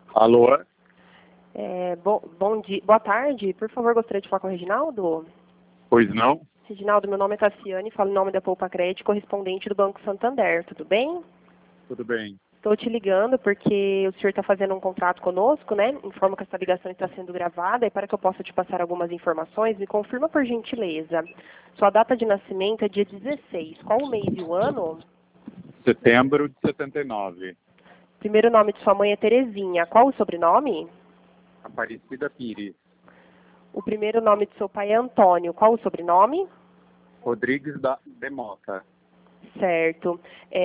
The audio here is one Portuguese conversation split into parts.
Alô? Bom dia, boa tarde. Por favor, gostaria de falar com o Reginaldo. Pois não? Reginaldo, meu nome é Tassiane, falo em nome da Poupa Crédito, correspondente do Banco Santander. Tudo bem? Tudo bem. Estou te ligando porque o senhor está fazendo um contrato conosco, né? Informo que essa ligação está sendo gravada e para que eu possa te passar algumas informações, me confirma por gentileza. Sua data de nascimento é dia 16. Qual o mês e o ano? Setembro de 79. Primeiro nome de sua mãe é Terezinha. Qual o sobrenome? Aparecida Pires. O primeiro nome de seu pai é Antônio. Qual o sobrenome? Rodrigues de Mota. Certo.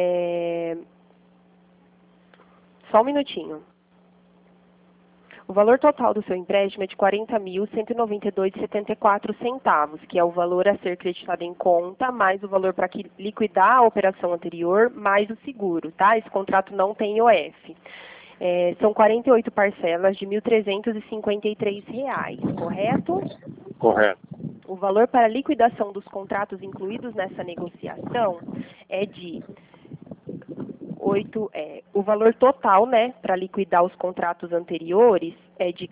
Só um minutinho. O valor total do seu empréstimo é de R$ 40.192,74, que é o valor a ser creditado em conta, mais o valor para liquidar a operação anterior, mais o seguro, tá? Esse contrato não tem IOF. São 48 parcelas de R$ 1.353, correto? Correto. O valor para liquidação dos contratos incluídos nessa negociação é de o valor total, né, para liquidar os contratos anteriores é de R$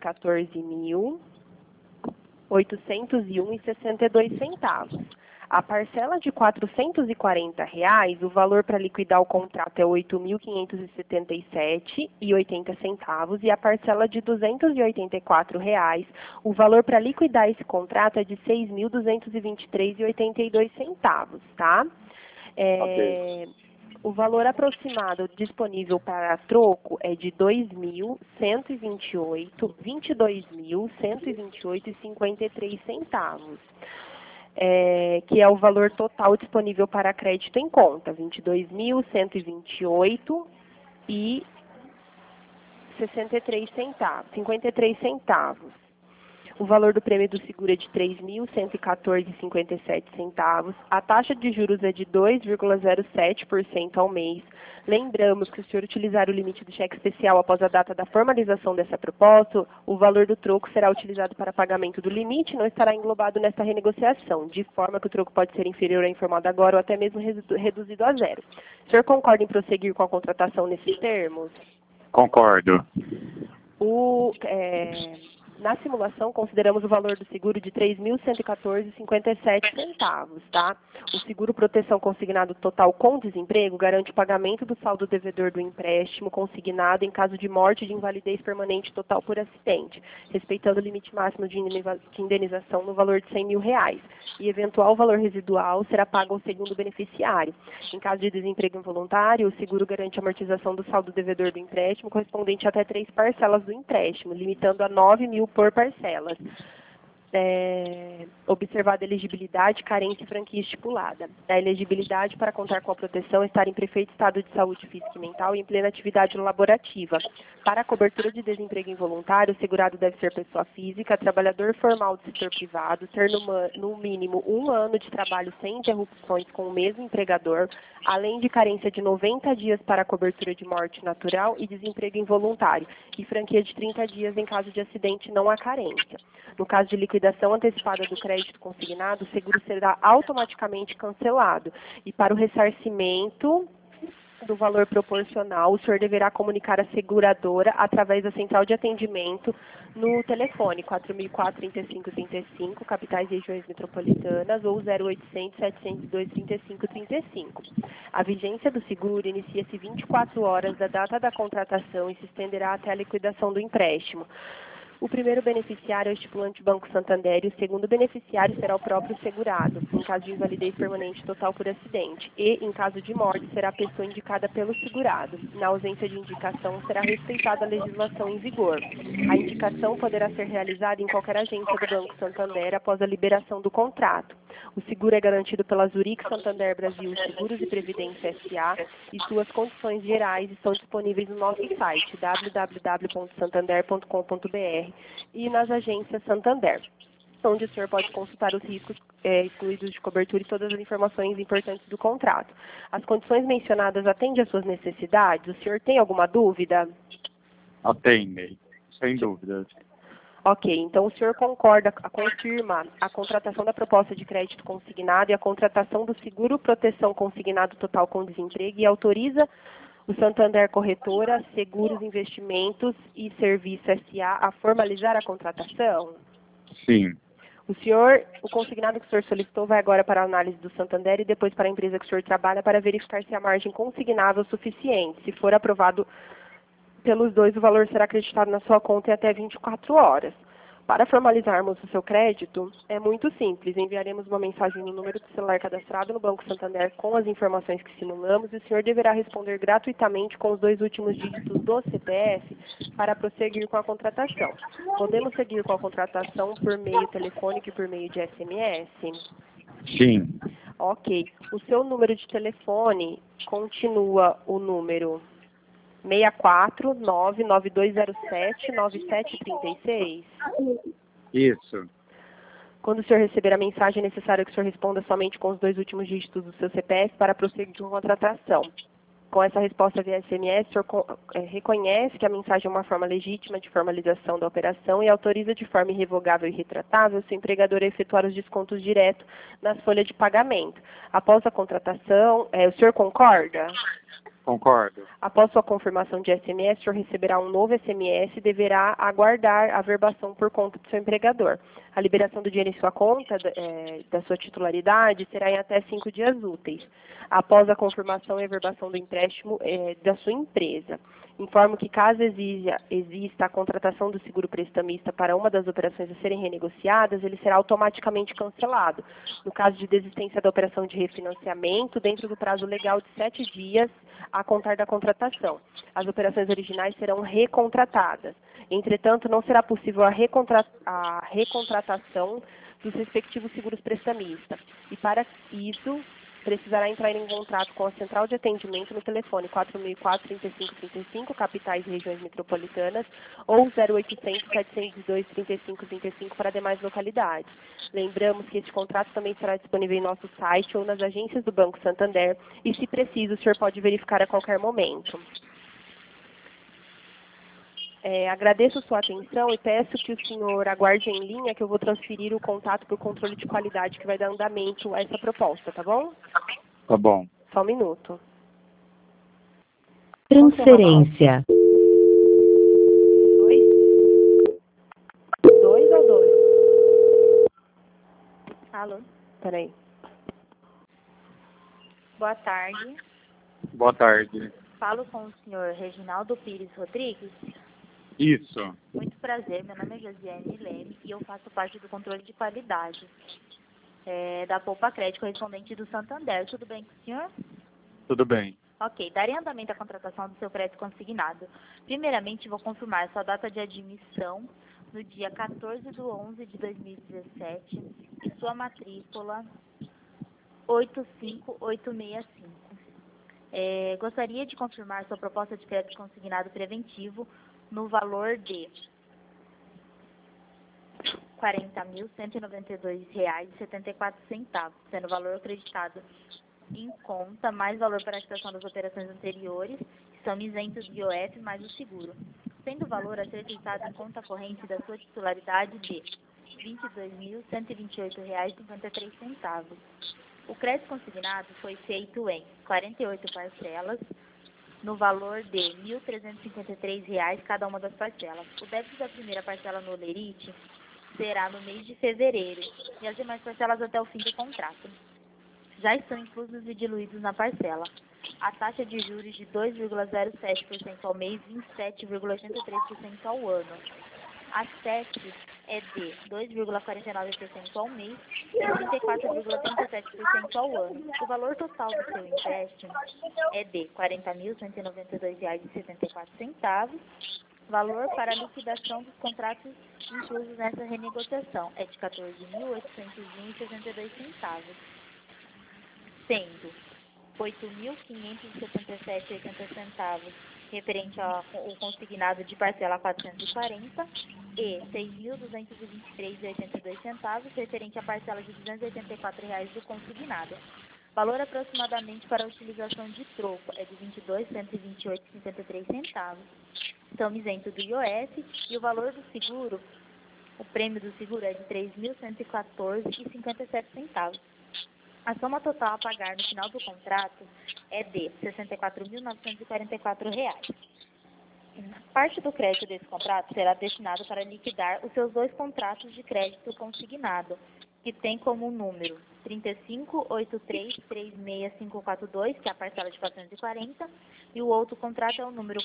14.801,62. A parcela de R$ 440, o valor para liquidar o contrato é R$ 8.577,80 e a parcela de R$ 284, o valor para liquidar esse contrato é de R$ 6.223,82, tá? Ok. O valor aproximado disponível para troco é de R$ 22.128,53, que é o valor total disponível para crédito em conta, R$ 22.128,53. O valor do prêmio do seguro é de R$ 3.114,57. A taxa de juros é de 2,07% ao mês. Lembramos que se o senhor utilizar o limite do cheque especial após a data da formalização dessa proposta, o valor do troco será utilizado para pagamento do limite e não estará englobado nesta renegociação, de forma que o troco pode ser inferior ao informado agora ou até mesmo reduzido a zero. O senhor concorda em prosseguir com a contratação nesses termos? Concordo. Na simulação, consideramos o valor do seguro de R$ 3.114,57, tá? O seguro proteção consignado total com desemprego garante o pagamento do saldo devedor do empréstimo consignado em caso de morte de invalidez permanente total por acidente, respeitando o limite máximo de indenização no valor de R$ 100 mil, e eventual valor residual será pago ao segundo beneficiário. Em caso de desemprego involuntário, o seguro garante a amortização do saldo devedor do empréstimo correspondente a até 3 parcelas do empréstimo, limitando a R$ 9 mil por parcelas. Observada a elegibilidade, carência e franquia estipulada. A elegibilidade para contar com a proteção é estar em perfeito estado de saúde física e mental e em plena atividade laborativa. Para a cobertura de desemprego involuntário, o segurado deve ser pessoa física, trabalhador formal do setor privado, ter no mínimo 1 ano de trabalho sem interrupções com o mesmo empregador, além de carência de 90 dias para a cobertura de morte natural e desemprego involuntário, e franquia de 30 dias em caso de acidente não há carência. No caso de liquidação antecipada do crédito consignado, o seguro será automaticamente cancelado. E para o ressarcimento do valor proporcional, o senhor deverá comunicar a seguradora através da central de atendimento no telefone 4004-3535, capitais e regiões metropolitanas, ou 0800-702-3535. A vigência do seguro inicia-se 24 horas da data da contratação e se estenderá até a liquidação do empréstimo. O primeiro beneficiário é o estipulante Banco Santander e o segundo beneficiário será o próprio segurado, em caso de invalidez permanente total por acidente, e, em caso de morte, será a pessoa indicada pelo segurado. Na ausência de indicação, será respeitada a legislação em vigor. A indicação poderá ser realizada em qualquer agência do Banco Santander após a liberação do contrato. O seguro é garantido pela Zurich Santander Brasil Seguros e Previdência S.A. e suas condições gerais estão disponíveis no nosso site www.santander.com.br e nas agências Santander, onde o senhor pode consultar os riscos excluídos de cobertura e todas as informações importantes do contrato. As condições mencionadas atendem às suas necessidades? O senhor tem alguma dúvida? Atende, sem dúvidas. Ok, então o senhor confirma a contratação da proposta de crédito consignado e a contratação do seguro proteção consignado total com desemprego e autoriza o Santander Corretora, Seguros, Investimentos e Serviço S.A. a formalizar a contratação? Sim. O consignado que o senhor solicitou vai agora para a análise do Santander e depois para a empresa que o senhor trabalha para verificar se a margem consignável é suficiente. Se for aprovado pelos dois, o valor será acreditado na sua conta em até 24 horas. Para formalizarmos o seu crédito, é muito simples. Enviaremos uma mensagem no número de celular cadastrado no Banco Santander com as informações que simulamos e o senhor deverá responder gratuitamente com os 2 últimos dígitos do CPF para prosseguir com a contratação. Podemos seguir com a contratação por meio telefônico e por meio de SMS? Sim. Ok. O seu número de telefone continua o número 64992079736. Isso. Quando o senhor receber a mensagem, é necessário que o senhor responda somente com os 2 últimos dígitos do seu CPF para prosseguir com a contratação. Com essa resposta via SMS, o senhor reconhece que a mensagem é uma forma legítima de formalização da operação e autoriza de forma irrevogável e retratável o seu empregador a efetuar os descontos direto nas folhas de pagamento. Após a contratação, o senhor concorda? Concordo. Após sua confirmação de SMS, o senhor receberá um novo SMS e deverá aguardar a verbação por conta do seu empregador. A liberação do dinheiro em sua conta, da sua titularidade, será em até 5 dias úteis, após a confirmação e a verbação do empréstimo da sua empresa. Informo que, caso exista a contratação do seguro prestamista para uma das operações a serem renegociadas, ele será automaticamente cancelado. No caso de desistência da operação de refinanciamento, dentro do prazo legal de 7 dias a contar da contratação. As operações originais serão recontratadas. Entretanto, não será possível a recontratação dos respectivos seguros prestamistas. E para isso, precisará entrar em contrato com a Central de Atendimento no telefone 4004-3535, capitais e regiões metropolitanas, ou 0800-702-3535 para demais localidades. Lembramos que este contrato também será disponível em nosso site ou nas agências do Banco Santander e, se preciso, o senhor pode verificar a qualquer momento. Agradeço sua atenção e peço que o senhor aguarde em linha que eu vou transferir o contato para o controle de qualidade que vai dar andamento a essa proposta, tá bom? Tá bom. Só um minuto. Transferência. 2? 2 ou 2? Alô, Peraí. boa tarde. Boa tarde. Falo com o senhor Reginaldo Pires Rodrigues. Isso. Muito prazer, meu nome é Josiane Leme e eu faço parte do controle de qualidade da Poupa Crédito correspondente do Santander. Tudo bem com o senhor? Tudo bem. Ok, darei andamento à contratação do seu crédito consignado. Primeiramente, vou confirmar sua data de admissão no dia 14/11/2017 e sua matrícula 85865. Gostaria de confirmar sua proposta de crédito consignado preventivo no valor de R$ 40.192,74, sendo o valor acreditado em conta, mais valor para a quitação das operações anteriores, que são isentos de IOF mais o seguro, sendo o valor a ser quitado em conta corrente da sua titularidade de R$ 22.128,53. O crédito consignado foi feito em 48 parcelas, no valor de R$ 1.353 cada uma das parcelas. O débito da primeira parcela no Olerite será no mês de fevereiro e as demais parcelas até o fim do contrato. Já estão inclusos e diluídos na parcela. A taxa de juros de 2,07% ao mês e 27,83% ao ano. A SEC é de 2,49% ao mês e 34,37% ao ano. O valor total do seu empréstimo é de R$ 40.192,74. Valor para liquidação dos contratos inclusos nessa renegociação é de R$ 14.801,62, sendo R$ 8.577,80 referente ao consignado de parcela 440 e R$ 6.223,82 referente à parcela de R$ 284 do consignado. Valor aproximadamente para a utilização de troco é de R$ 22.128,53. Estão isento do IOF e o valor do seguro, o prêmio do seguro é de R$ 3.114,57. A soma total a pagar no final do contrato é de R$ 64.944. Parte do crédito desse contrato será destinado para liquidar os seus 2 contratos de crédito consignado, que tem como número 3583365542, que é a parcela de 440, e o outro contrato é o número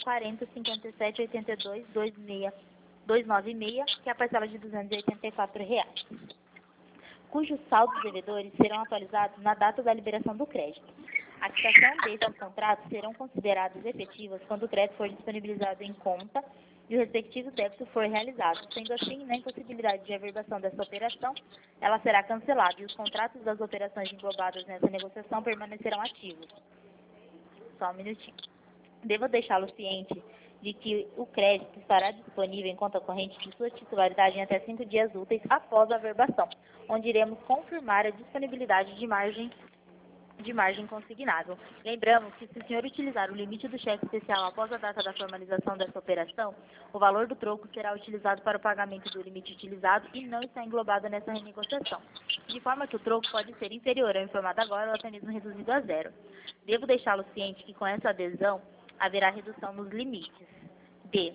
40578226, que é a parcela de R$ 284, cujos saldos devedores serão atualizados na data da liberação do crédito. A quitação desses contratos serão consideradas efetivas quando o crédito for disponibilizado em conta e o respectivo débito for realizado. Sendo assim, na impossibilidade de averbação dessa operação, ela será cancelada e os contratos das operações englobadas nessa negociação permanecerão ativos. Só um minutinho. Devo deixá-lo ciente de que o crédito estará disponível em conta corrente de sua titularidade em até 5 dias úteis após a averbação, onde iremos confirmar a disponibilidade de margem consignável. Lembramos que, se o senhor utilizar o limite do cheque especial após a data da formalização dessa operação, o valor do troco será utilizado para o pagamento do limite utilizado e não está englobado nessa renegociação, de forma que o troco pode ser inferior ao informado agora ou até mesmo reduzido a zero. Devo deixá-lo ciente que, com essa adesão, haverá redução nos limites de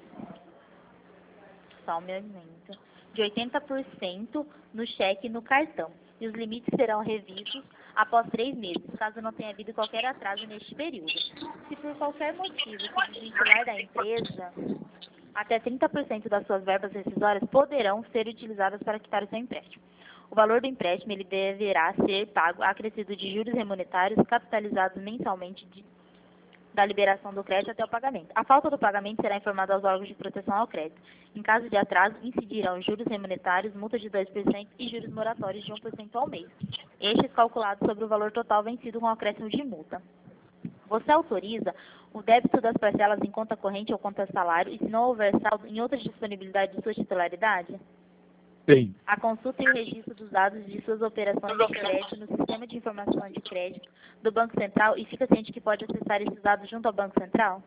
80% no cheque e no cartão, e os limites serão revistos após 3 meses, caso não tenha havido qualquer atraso neste período. Se por qualquer motivo se desvincular da empresa, até 30% das suas verbas rescisórias poderão ser utilizadas para quitar o seu empréstimo. O valor do empréstimo ele deverá ser pago acrescido de juros remuneratórios capitalizados mensalmente da liberação do crédito até o pagamento. A falta do pagamento será informada aos órgãos de proteção ao crédito. Em caso de atraso, incidirão juros remuneratórios, multa de 2% e juros moratórios de 1% ao mês. Estes calculados sobre o valor total vencido com acréscimo de multa. Você autoriza o débito das parcelas em conta corrente ou conta salário e, se não houver saldo, em outra disponibilidade de sua titularidade? Sim. A consulta e o registro dos dados de suas operações de crédito no sistema de informação de crédito do Banco Central e fica ciente que pode acessar esses dados junto ao Banco Central?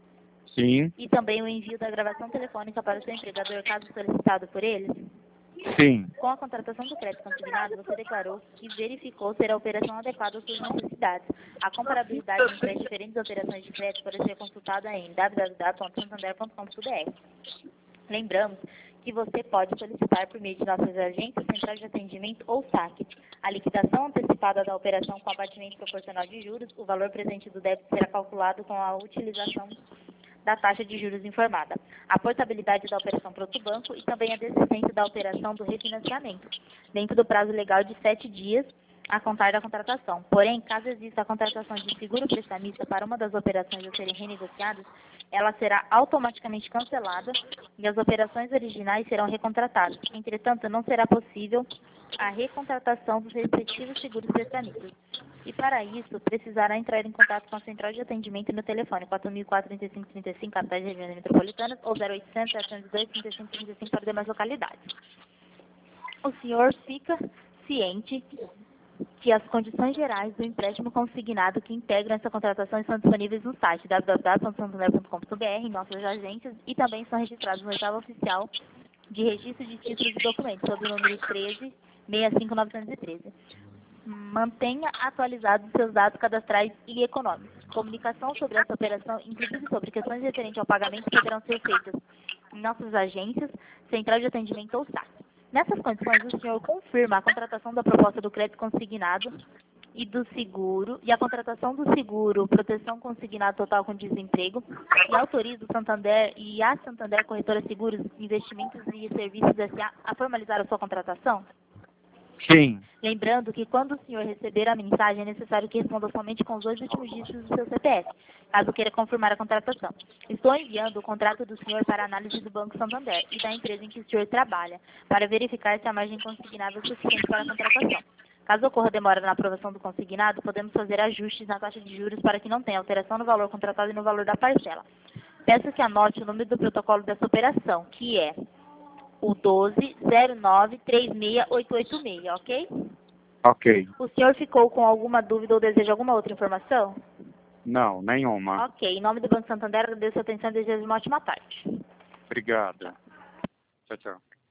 Sim. E também o envio da gravação telefônica para o seu empregador, caso solicitado por eles? Sim. Com a contratação do crédito consignado, você declarou que verificou ser a operação adequada às suas necessidades. A comparabilidade entre as diferentes operações de crédito pode ser consultada em www.santander.com.br. Lembramos que você pode solicitar por meio de nossas agências, centrais de atendimento ou SAC. A liquidação antecipada da operação com abatimento proporcional de juros, o valor presente do débito será calculado com a utilização da taxa de juros informada, a portabilidade da operação para outro banco e também a desistência da operação do refinanciamento, dentro do prazo legal de 7 dias a contar da contratação. Porém, caso exista a contratação de seguro prestamista para uma das operações a serem renegociadas, ela será automaticamente cancelada e as operações originais serão recontratadas. Entretanto, não será possível a recontratação dos respectivos seguros prestamistas. E para isso, precisará entrar em contato com a central de atendimento no telefone 4004-3535, capitais e regiões metropolitanas, ou 0800-702-3535 para demais localidades. O senhor fica ciente que as condições gerais do empréstimo consignado que integram essa contratação estão disponíveis no site www.santander.com.br, em nossas agências, e também são registrados no oitavo oficial de registro de títulos e documentos, sob o número 13-65913. Mantenha atualizados seus dados cadastrais e econômicos. Comunicação sobre essa operação, inclusive sobre questões referentes ao pagamento, poderão ser feitas em nossas agências, central de atendimento ou SAC. Nessas condições, o senhor confirma a contratação da proposta do crédito consignado e do seguro, e a contratação do seguro, proteção consignada total com desemprego, e autoriza o Santander e a Santander Corretora Seguros, Investimentos e Serviços S.A. a formalizar a sua contratação? Sim. Lembrando que quando o senhor receber a mensagem, é necessário que responda somente com os 2 últimos dígitos do seu CPF, caso queira confirmar a contratação. Estou enviando o contrato do senhor para análise do Banco Santander e da empresa em que o senhor trabalha, para verificar se a margem consignável é suficiente para a contratação. Caso ocorra demora na aprovação do consignado, podemos fazer ajustes na taxa de juros para que não tenha alteração no valor contratado e no valor da parcela. Peço que anote o número do protocolo dessa operação, que é o 1209368886, ok? Ok. O senhor ficou com alguma dúvida ou deseja alguma outra informação? Não, nenhuma. Ok. Em nome do Banco Santander, agradeço a atenção e desejo uma ótima tarde. Obrigada. Tchau, tchau.